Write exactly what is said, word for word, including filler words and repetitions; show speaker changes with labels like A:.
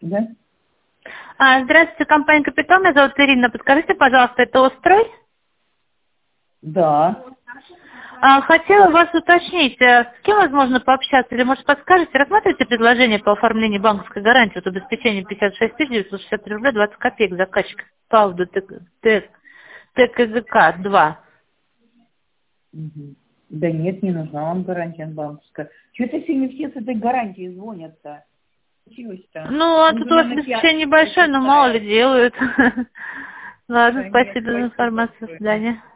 A: Да?
B: А, здравствуйте, компания «Капитал». Меня зовут Ирина. Подскажите, пожалуйста, это «Острой»?
A: Да.
B: А, хотела вас уточнить, а с кем возможно пообщаться? Или, может, подскажете, рассматриваете предложение по оформлению банковской гарантии, вот обеспечение пятьдесят шесть тысяч девятьсот шестьдесят три рубля двадцать копеек заказчика по поводу ТКЗК два?
A: Мгм. Да нет, не нужна вам гарантия банковская. Чего-то сегодня все с этой гарантией звонят-то? Случилось-то?
B: Ну, а
A: Мы
B: тут
A: же
B: у
A: на
B: вас
A: макияж
B: обеспечение небольшое, но мало ли
A: читаем.
B: делают. Ладно,
A: Да нет,
B: спасибо за
A: спасибо
B: информацию. До
A: большое.
B: свидания.